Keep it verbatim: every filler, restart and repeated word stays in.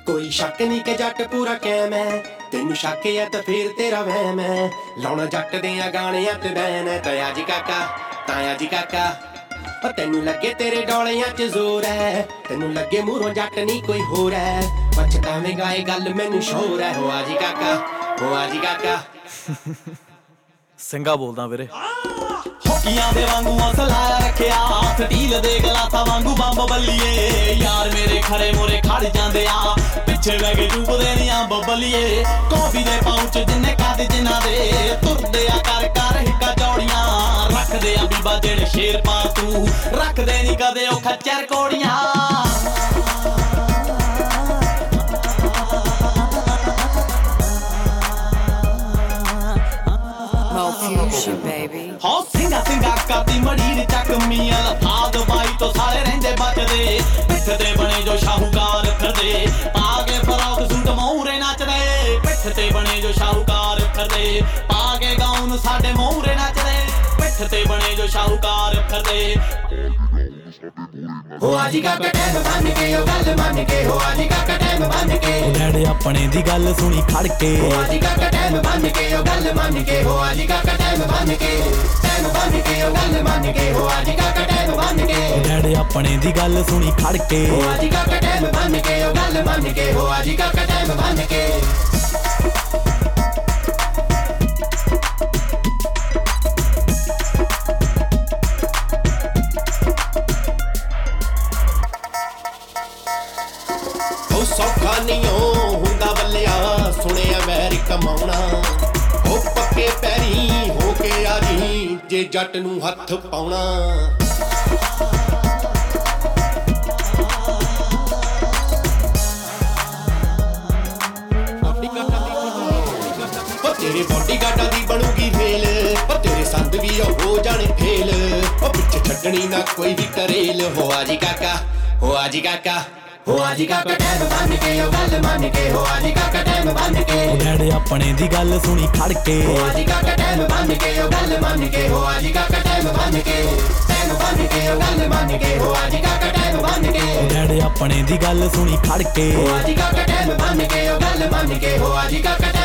कोई शक नहीं कि जट पूरा कैम है, तेनू शक है तो फिर तेरा वहम है। लाउणा जट दियां गाणियां ते बैन है, ताया जी काका ताया जी काका। और तेनू लगे तेरे डोलियां च जोर है, तेनू लगे मूरों जट नहीं कोई होर है। पछतावेंगा ये गल मैनू शोर है, हो आजी काका हो आजी काका। ਸਿੰਘਾ ਬੋਲਦਾ ਵੀਰੇ। ਹੋਕੀਆਂ ਦੇ ਵਾਂਗੂ ਹੌਸਲਾ ਰੱਖਿਆ, ਸਟੀਲ ਦੇ ਗਲਾਸਾਂ ਵਾਂਗੂ ਬੰਬ ਬੱਲੀਏ। ਯਾਰ ਮੇਰੇ ਖੜੇ ਮੋਰੇ ਖੜ ਜਾਂਦੇ ਆ, ਪਿੱਛੇ ਬਹਿ ਕੇ ਡੁੱਬਦੇ ਨੀ ਅੰਬ ਬੱਲੀਏ। ਕੌਫੀ ਦੇ ਪਾਊਚ ਜਿੰਨੇ ਕੱਦ ਜਿਨ੍ਹਾਂ ਦੇ, ਤੁਰਦੇ ਆ ਕਰ ਕਰ ਹਿੱਕਾ ਚੌੜੀਆਂ। ਰੱਖਦੇ ਆ ਬੀਬਾ ਜਿਹੜੇ ਸ਼ੇਰ ਪਾ ਤੂੰ, ਰੱਖਦੇ ਨੀ ਕਦੇ ਉਹ ਖੱਚਰ ਕੋੜੀਆਂ। ਹੋ ਸਿੰਘਾ ਸਿੰਘਾ ਕਰਦੀ ਮੜੀਰ ਚੱਕਮੀਆਂ, ਲਫਾ ਦਵਾਈ ਤੋਂ ਸਾਰੇ ਰਹਿੰਦੇ ਬਚਦੇ। ਪਿੱਠ ਤੇ ਬਣੇ ਜੋ ਸ਼ਾਹੂਕਾਰ ਫਿਰਦੇ, ਪਾ ਕੇ ਫਰੌਕ ਸੂਟ ਮੂਹਰੇ ਨੱਚਦੇ। ਪਿੱਠ ਤੇ ਬਣੇ ਜੋ ਸ਼ਾਹੂਕਾਰ ਫਿਰਦੇ, ਪਾ ਕੇ ਗਾਊਨ ਸਾਡੇ ਮੂਹਰੇ ਨੱਚਦੇ। ਪਿੱਠ ਤੇ ਬਣੇ ਜੋ ਸ਼ਾਹੂਕਾਰ ਫਿਰਦੇ। हो आजी काका टैम बन के ओ गल मन के, हो आजी काका टैम बन के। डैडे अपने दी गल सुनी खड़ के, हो आजी काका टैम बन के ओ गल मन के, हो आजी काका टैम बन के। टैम बन के ओ गल मन के, हो आजी काका टैम बन के। डैडे अपने दी गल सुनी खड़ के, हो आजी काका टैम बन के ओ गल मन के, हो आजी काका टैम बन के। सौखा नहीं हुंदा बल्लिया, सुने वैर कमाउणा। हो पक्के पैरी हो के आजी, जे जट नूं हथ पाउणा। तेरे बॉडीगार्डां दी बनूगी फेल, तेरे संद भी हो जाने फेल। पिछे छड्डनी ना कोई भी करेल, हो आजी काका हो आजी काका। हो आजी काका टैम बन के ओ गल मन के, हो आजी काका टैम बन के। डैडे अपने दी गल सुनी खड़ के, हो आजी काका टैम बन के ओ गल मन के, हो आजी काका टैम बन के। टैम बन के ओ गल मन के, हो आजी काका टैम बन के। डैडे अपने दी गल सुनी खड़ के, हो आजी काका टैम बन के ओ गल मन के, हो आजी काका।